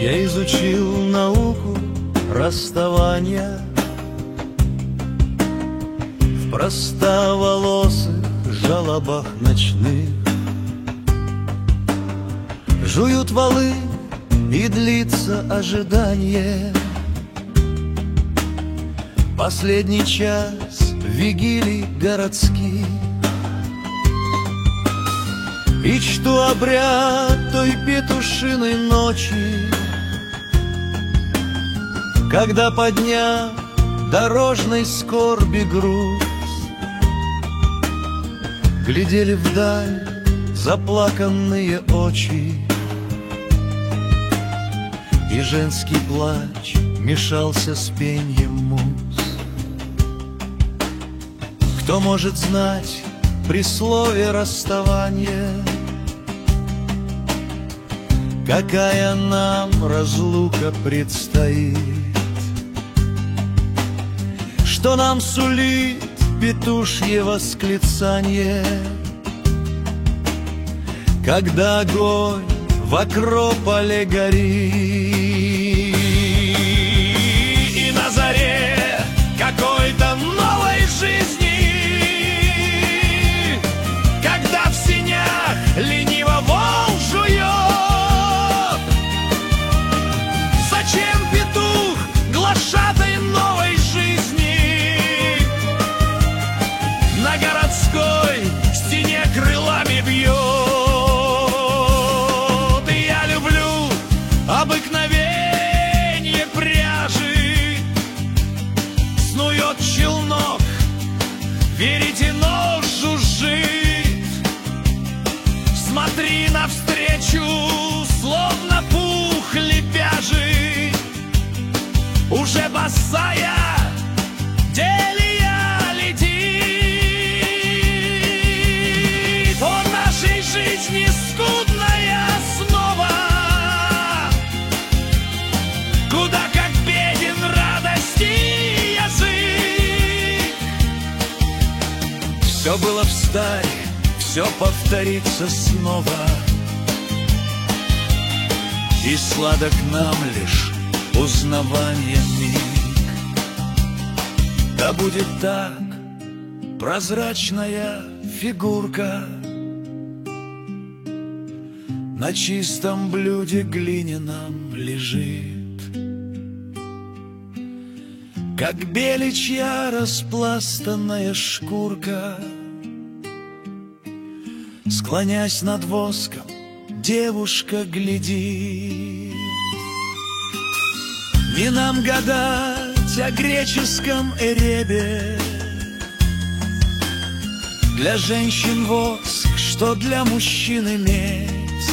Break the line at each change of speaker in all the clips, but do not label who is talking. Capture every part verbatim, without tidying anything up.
Я изучил науку расставания в простоволосых жалобах ночных. Жуют валы, и длится ожидание. Последний час вигилий городских. И чту обряд той петушиной ночи, когда, подняв дорожной скорби груз, глядели вдаль заплаканные очи, и женский плач мешался с пеньем муз. Кто может знать при слове расставания, какая нам разлука предстоит? Что нам сулит петушье восклицание, когда огонь в акрополе горит? И на заре какой-то новой жизни, когда в синях лениво вол жует, зачем петух глашатай новой жизни на городской стене крылами бьет? Обыкновенье пряжи, снует челнок, веретено жужжит. Смотри навстречу, словно пух лепяжий, уже босая Делия летит. О нашей жизни скудная основа, куда как беден радости язык. Все было встарь, все повторится снова, и сладок нам лишь узнавание миг. Да будет так, прозрачная фигурка на чистом блюде глиняном лежит, как беличья распластанная шкурка. Склонясь над воском, девушка глядит. Не нам гадать о греческом Эребе, для женщин воск, что для мужчины медь.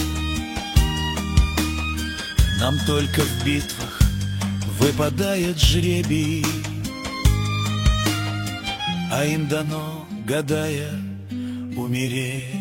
Нам только в битвах выпадает жребий, а им дано, гадая, умереть.